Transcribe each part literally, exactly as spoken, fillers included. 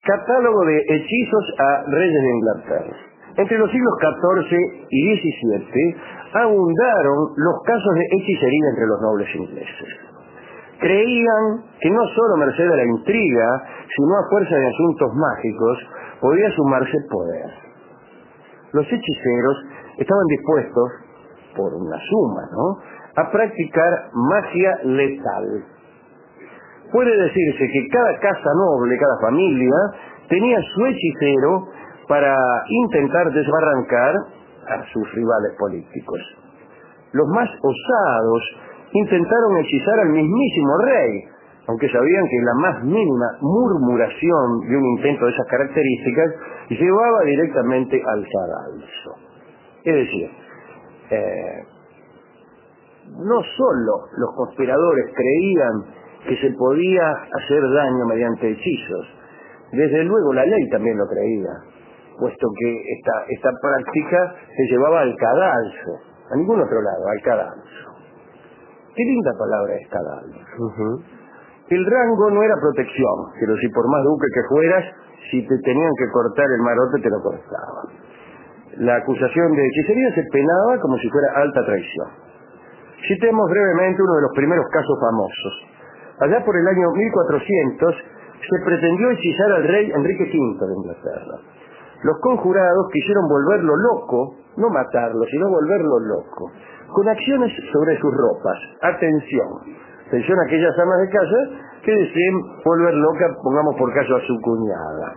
Catálogo de hechizos a reyes de Inglaterra. Entre los siglos catorce y diecisiete abundaron los casos de hechicería entre los nobles ingleses. Creían que no solo merced a la intriga, sino a fuerza de asuntos mágicos, podía sumarse poder. Los hechiceros estaban dispuestos, por una suma, ¿no?, a practicar magia letal. Puede decirse que cada casa noble, cada familia, tenía su hechicero para intentar desbarrancar a sus rivales políticos. Los más osados intentaron hechizar al mismísimo rey, aunque sabían que la más mínima murmuración de un intento de esas características llevaba directamente al cadalso. Es decir, eh, no solo los conspiradores creían que se podía hacer daño mediante hechizos, desde luego la ley también lo creía, puesto que esta, esta práctica se llevaba al cadalso, a ningún otro lado, al cadalso. Qué linda palabra es cadalso. Uh-huh. El rango no era protección, pero si por más duque que fueras, si te tenían que cortar el marote, te lo cortaban. La acusación de hechicería se penaba como si fuera alta traición. Citemos brevemente uno de los primeros casos famosos. Allá por el año mil cuatrocientos se pretendió hechizar al rey Enrique quinto de Inglaterra. Los conjurados quisieron volverlo loco, no matarlo, sino volverlo loco, con acciones sobre sus ropas. Atención, atención a aquellas amas de casa que deseen volver loca, pongamos por caso a su cuñada.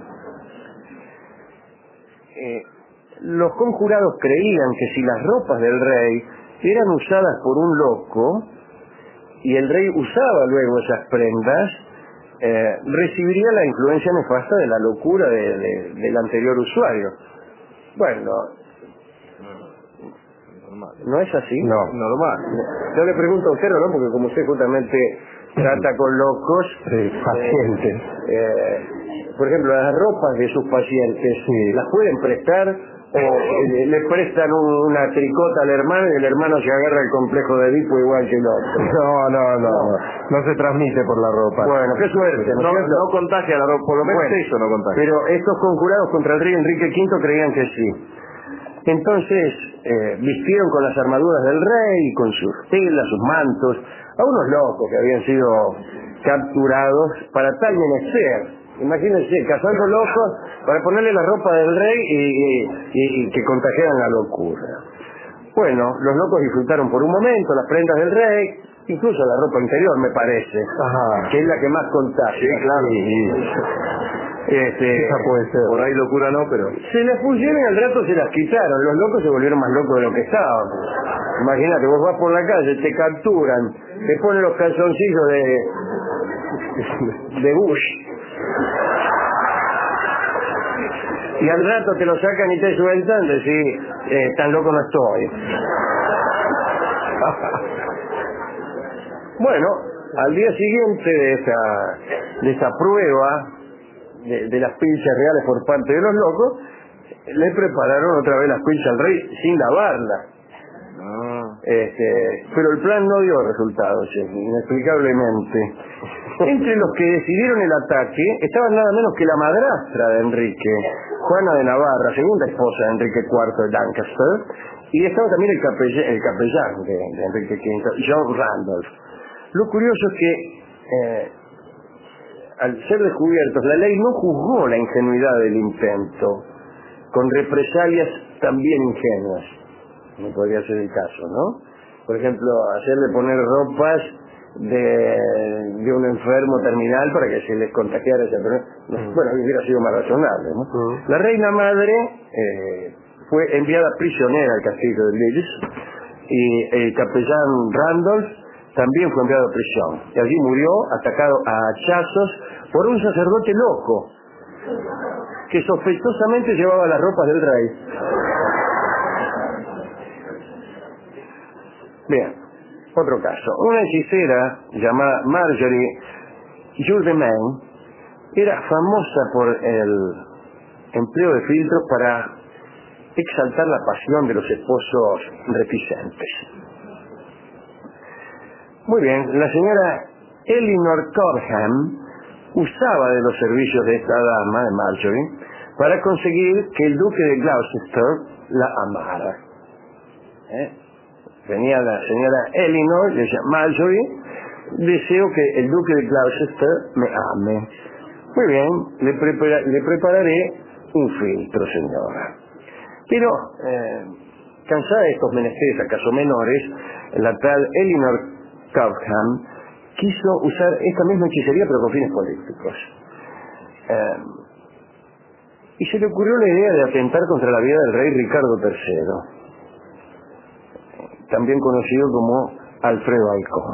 Eh, los conjurados creían que si las ropas del rey eran usadas por un loco, y el rey usaba luego esas prendas, eh, recibiría la influencia nefasta de la locura de, de, del anterior usuario. Bueno, ¿no es así? No. Normal. Yo le pregunto a usted, ¿no? Porque como usted justamente trata con locos, sí, pacientes. Eh, eh, por ejemplo, las ropas de sus pacientes, sí, ¿las pueden prestar? O eh, le prestan un, una tricota al hermano y el hermano se agarra el complejo de Edipo igual que el otro? No, no, no, no, no se transmite por la ropa. Bueno, qué suerte, ¿no? No, no contagia la ropa, por lo menos bueno, eso no contagia. Pero estos conjurados contra el rey Enrique quinto creían que sí. Entonces eh, vistieron con las armaduras del rey, con sus telas, sus mantos, a unos locos que habían sido capturados para tal menester. Imagínense, cazando locos para ponerle la ropa del rey y, y, y, y que contagiaran la locura. Bueno, los locos disfrutaron por un momento las prendas del rey, incluso la ropa interior, me parece, Ajá, que es la que más contagia. Sí, claro. Sí. Este, Esa puede ser. por ahí locura no, pero se les pusieron y al rato se las quitaron. Los locos se volvieron más locos de lo que estaban. Imagínate, vos vas por la calle, te capturan, te ponen los calzoncillos de de Bush y al rato te lo sacan y te sueltan, decís, eh, tan loco no estoy. Bueno, al día siguiente de esa de esa prueba de, de las pinzas reales por parte de los locos, le prepararon otra vez las pinzas al rey sin lavarlas. Este, pero el plan no dio resultados, inexplicablemente. Entre los que decidieron el ataque estaban nada menos que la madrastra de Enrique, Juana de Navarra, segunda esposa de Enrique cuarto de Lancaster, y estaba también el capellán, el capellán de, de Enrique quinto, John Randolph. Lo curioso es que eh, al ser descubiertos, la ley no juzgó la ingenuidad del intento, con represalias también ingenuas. No podría ser el caso, ¿no? Por ejemplo, hacerle poner ropas de, de un enfermo terminal para que se les contagiara esa persona. No, bueno, hubiera sido más razonable, ¿no? Uh-huh. La reina madre eh, fue enviada prisionera al castillo de Leeds y el capellán Randolph también fue enviado a prisión. Y allí murió atacado a hachazos por un sacerdote loco que sospechosamente llevaba las ropas del rey. Bien, otro caso. Una hechicera llamada Marjorie Jourdemain era famosa por el empleo de filtros para exaltar la pasión de los esposos reticentes. Muy bien, la señora Elinor Cobham usaba de los servicios de esta dama, de Marjorie, para conseguir que el duque de Gloucester la amara. ¿Eh? Venía la señora Elinor, le decía: Marjorie, deseo que el duque de Gloucester me ame. Muy bien, le, prepara, le prepararé un filtro, señora. Pero, eh, cansada de estos menesteres acaso menores, la tal Elinor Cobham quiso usar esta misma hechicería pero con fines políticos. Eh, y se le ocurrió la idea de atentar contra la vida del rey Ricardo tercero, también conocido como Alfredo Halcón.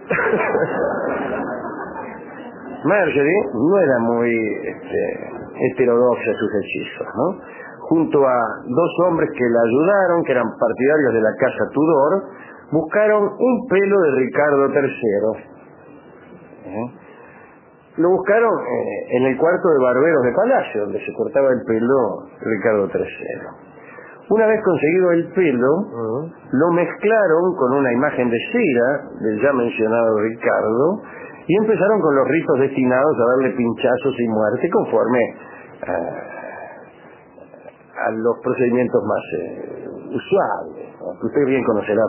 Marjorie no era muy este, heterodoxa en sus hechizos, ¿no? Junto a dos hombres que la ayudaron, que eran partidarios de la casa Tudor, buscaron un pelo de Ricardo tercero. ¿Eh? Lo buscaron eh, en el cuarto de barberos de Palacio, donde se cortaba el pelo Ricardo tercero. Una vez conseguido el pelo, uh-huh. lo mezclaron con una imagen de cera del ya mencionado Ricardo y empezaron con los ritos destinados a darle pinchazos y muerte conforme eh, a los procedimientos más eh, usuales, ¿no? Que usted bien conocerá,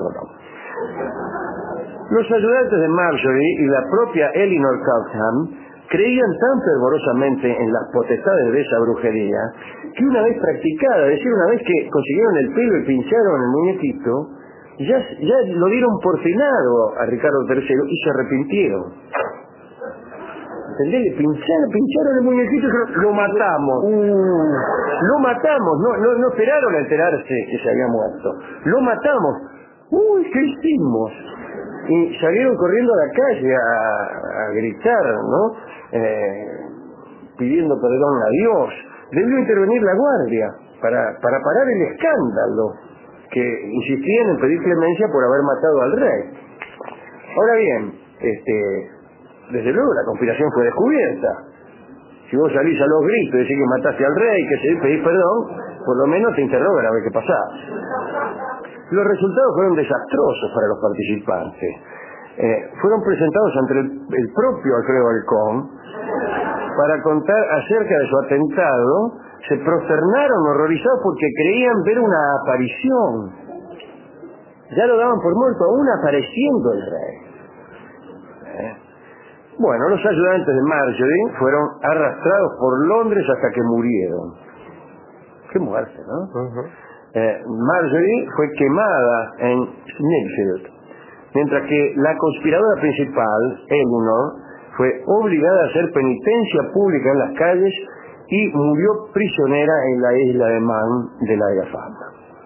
¿no? Los ayudantes de Marjorie y la propia Elinor Cobham creían tan fervorosamente en las potestades de esa brujería que una vez practicada, es decir, una vez que consiguieron el pelo y pincharon el muñequito, ya, ya lo dieron por finado a Ricardo tercero y se arrepintieron. ¿Entendés? Le pincharon, pincharon el muñequito y dijeron: lo matamos. Uh, lo matamos. No, no, no esperaron a enterarse que se había muerto. Lo matamos. Uy, ¿qué hicimos? Y salieron corriendo a la calle a, a gritar, ¿no? Eh, pidiendo perdón a Dios. Debió intervenir la guardia para, para parar el escándalo, que insistían en pedir clemencia por haber matado al rey. Ahora bien, este, desde luego la conspiración fue descubierta. Si vos salís a los gritos y decís que mataste al rey, que se pedís perdón, por lo menos te interrogan a ver qué pasaba. Los resultados fueron desastrosos para los participantes. Eh, fueron presentados ante el, el propio Alfredo Halcón para contar acerca de su atentado. Se prosternaron horrorizados porque creían ver una aparición. Ya lo daban por muerto, aún apareciendo el rey. ¿Eh? Bueno, los ayudantes de Marjorie fueron arrastrados por Londres hasta que murieron. Qué muerte, ¿no? Uh-huh. Eh, Marjorie fue quemada en Smithfield, mientras que la conspiradora principal, Elinor, fue obligada a hacer penitencia pública en las calles y murió prisionera en la isla de Man de larga fama.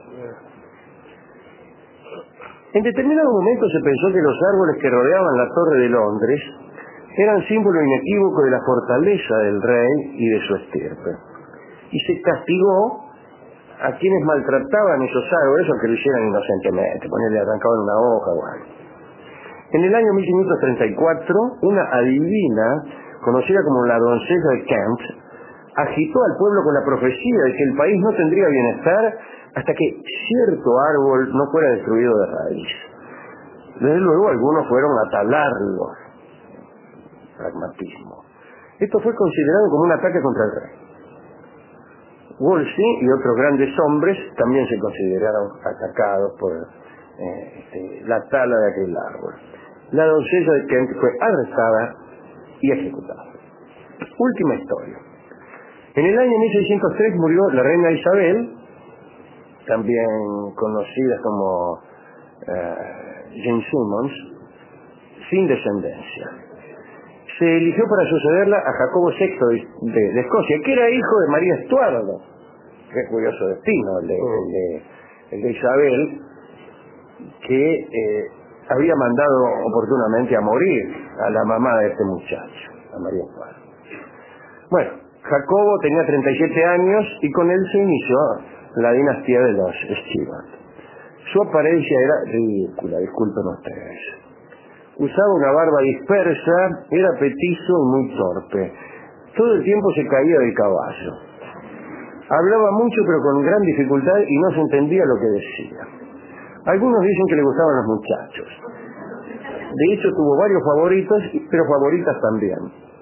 En determinado momento se pensó que los árboles que rodeaban la Torre de Londres eran símbolo inequívoco de la fortaleza del rey y de su estirpe, y se castigó a quienes maltrataban esos árboles o que lo hicieran inocentemente, ponerle arrancaban una hoja o algo. En el año mil quinientos treinta y cuatro, una adivina, conocida como la doncella de Kent, agitó al pueblo con la profecía de que el país no tendría bienestar hasta que cierto árbol no fuera destruido de raíz. Desde luego algunos fueron a talarlo. Pragmatismo. Esto fue considerado como un ataque contra el rey. Wolsey y otros grandes hombres también se consideraron atacados por eh, este, la tala de aquel árbol. La doncella de Kent fue arrestada y ejecutada. Última historia. En el año mil seiscientos tres murió la reina Isabel, también conocida como eh, Jane Simmons, sin descendencia. Se eligió para sucederla a Jacobo sexto de, de, de Escocia, que era hijo de María Estuardo. Qué curioso destino el de, el de, el de Isabel, que eh, había mandado oportunamente a morir a la mamá de este muchacho, a María Estuardo. Bueno, Jacobo tenía treinta y siete años y con él se inició la dinastía de los Stuart. Su apariencia era ridícula, disculpen ustedes. Usaba una barba dispersa, era petizo y muy torpe. Todo el tiempo se caía del caballo. Hablaba mucho pero con gran dificultad y no se entendía lo que decía. Algunos dicen que le gustaban los muchachos. De hecho tuvo varios favoritos, pero favoritas también.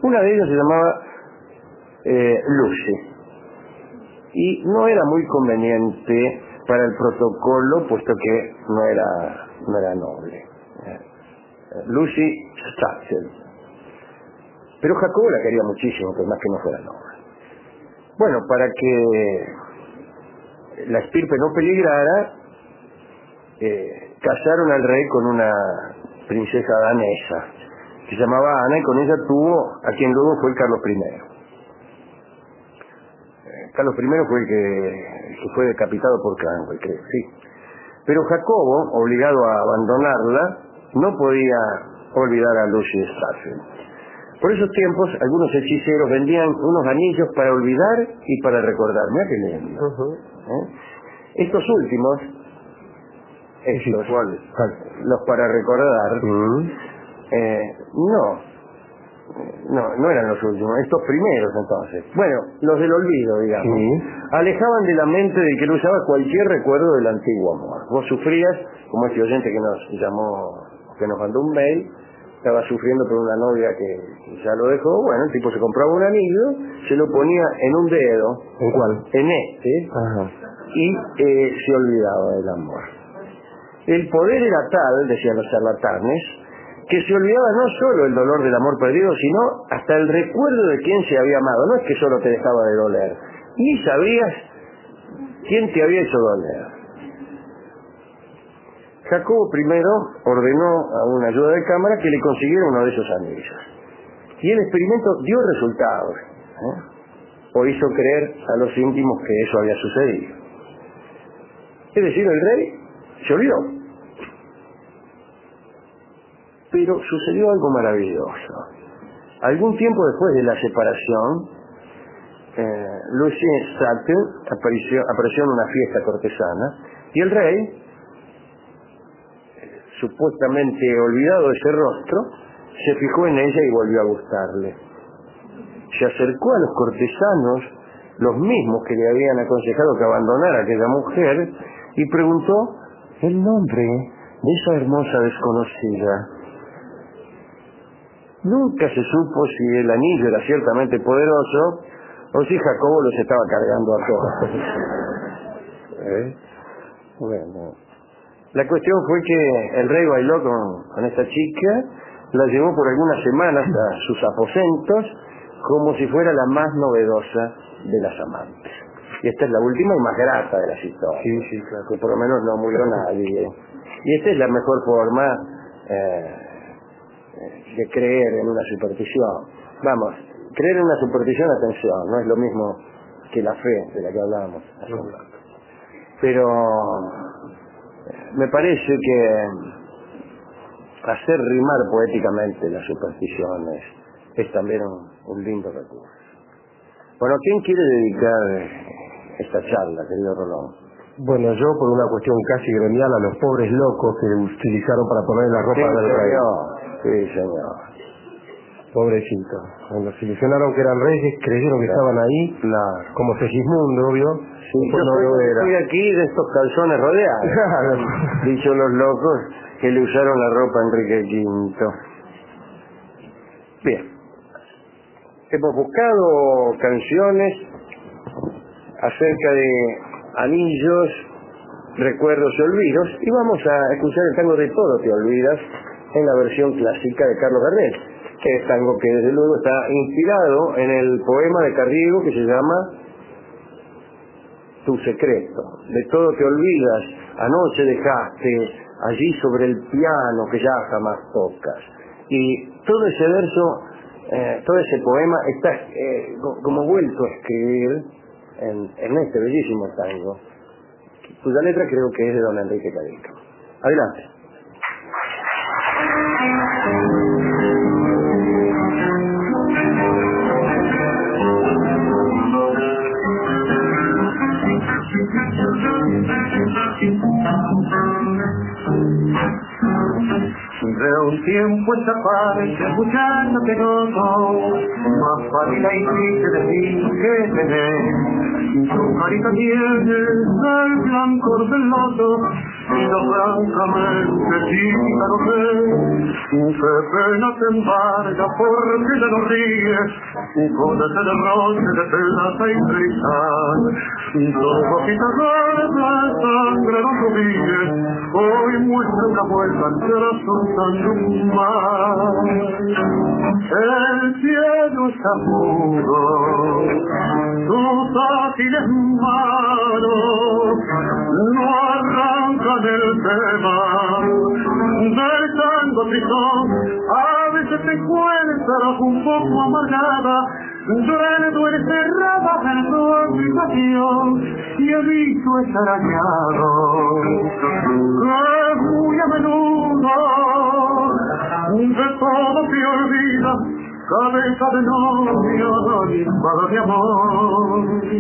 Una de ellas se llamaba eh, Lucy, y no era muy conveniente para el protocolo, puesto que no era, no era noble. Eh, Lucy Stachel. Pero Jacobo la quería muchísimo, por más que no fuera noble. Bueno, para que la estirpe no peligrara, eh, casaron al rey con una princesa danesa que se llamaba Ana, y con ella tuvo a quien luego fue Carlos primero. Eh, Carlos primero fue el que, que fue decapitado por Cromwell, creo, sí. Pero Jacobo, obligado a abandonarla, no podía olvidar a Lucy Stachel. Por esos tiempos, algunos hechiceros vendían unos anillos para olvidar y para recordar. Mira qué lindo. Uh-huh. ¿Eh? Estos últimos, estos, ¿cuáles? los para recordar, Uh-huh. eh, no, no, no eran los últimos, estos primeros entonces. Bueno, los del olvido, digamos. Sí. Alejaban de la mente del que lo usaba cualquier recuerdo del antiguo amor. Vos sufrías, como este oyente que nos llamó, que nos mandó un mail, estaba sufriendo por una novia que ya lo dejó. Bueno, el tipo se compraba un anillo, se lo ponía en un dedo. ¿En cuál? En este. Ajá. Y eh, se olvidaba del amor. El poder era tal, decían los charlatanes, que se olvidaba no solo el dolor del amor perdido, sino hasta el recuerdo de quién se había amado. No es que solo te dejaba de doler, ni sabías quién te había hecho doler. Jacobo primero ordenó a una ayuda de cámara que le consiguiera uno de esos anillos. Y el experimento dio resultados. ¿eh? O hizo creer a los íntimos que eso había sucedido. Es decir, el rey se olvidó. Pero sucedió algo maravilloso. Algún tiempo después de la separación, eh, Lucy Stachel apareció, apareció en una fiesta cortesana, y el rey, supuestamente olvidado de ese rostro, se fijó en ella y volvió a gustarle. Se acercó a los cortesanos, los mismos que le habían aconsejado que abandonara a aquella mujer, y preguntó el nombre de esa hermosa desconocida. Nunca se supo si el anillo era ciertamente poderoso o si Jacobo los estaba cargando a todos. ¿Eh? Bueno, la cuestión fue que el rey bailó con, con esta chica, la llevó por algunas semanas a sus aposentos como si fuera la más novedosa de las amantes. Y esta es la última y más grata de las historias. Sí, sí, claro. Que por lo menos no murió nadie. Y esta es la mejor forma eh, de creer en una superstición. Vamos, creer en una superstición, atención, no es lo mismo que la fe de la que hablábamos hace un rato. Pero me parece que hacer rimar poéticamente las supersticiones es también un, un lindo recurso. Bueno, ¿quién quiere dedicar esta charla, querido Rolón? Bueno, yo por una cuestión casi gremial a los pobres locos que utilizaron para poner la ropa Sí, del rey. señor. Sí, señor. Pobrecitos. Cuando se ilusionaron que eran reyes, creyeron que estaban ahí, Claro. como Segismundo, obvio. Sí, yo no soy, lo era. soy aquí de estos calzones rodeados. Claro. Dicho los locos que le usaron la ropa a Enrique quinto. Bien. Hemos buscado canciones acerca de anillos, recuerdos y olvidos, y vamos a escuchar el tango de Todo te olvidas en la versión clásica de Carlos Gardel, que es tango que desde luego está inspirado en el poema de Carriego que se llama Tu secreto. De todo te olvidas, anoche dejaste allí sobre el piano que ya jamás tocas. Y todo ese verso, eh, todo ese poema está eh, como vuelto a escribir en, en este bellísimo tango, cuya letra creo que es de don Enrique Cadica. Adelante. De un tiempo esta parte, muchacha te noto, más fácil y triste de ti que tenés. Tu carita tiene el blancor del loto, y no francamente chica no sé, qué pena te embarga porque ya no ríes, con ese derroche de plata y cristal, dos hojitas verdes, sangre no subíes, hoy muestra una vuelta que la soltando un mar. El cielo está puro, tus ágiles manos no arrancan el tema del tango tristón. A veces te encuentras un poco amargada, duele, duele cerrada en tu habitación y el visto es arañado, que muy a menudo de todo te olvida, cabeza de novio, espada de amor.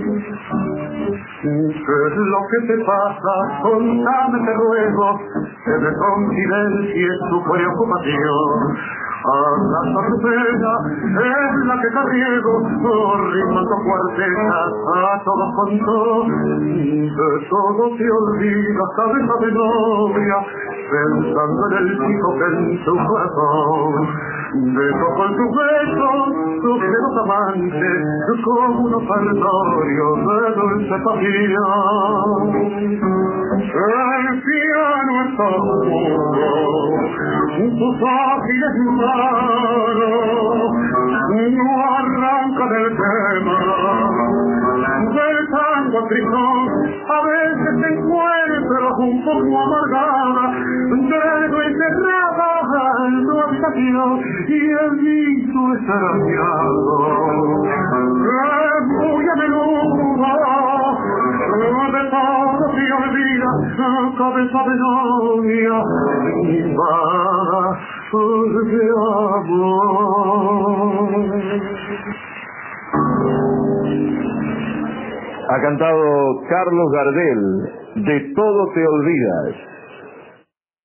¿Qué es lo que te pasa? Contame, te ruego, que me confidencies tu preocupación. ¿Acaso tu pena es la que carriego, rimando cuartetas a todos contó? De todo te olvidas, cabeza de novia, pensando en el chico que en tu corazón beso con tus besos, tus dedos amantes, como unos aleatorios de dulce pasión. El piano está puro, tus ágiles manos no arrancan el tema del tango tristón. A veces te encuentras un poco amargada, dedo encerrada en tu habitación y el visto es arañado, muy a menudo de todo se olvida, cabeza de novia y vaga de amor. Ha cantado Carlos Gardel, De todo te olvidas.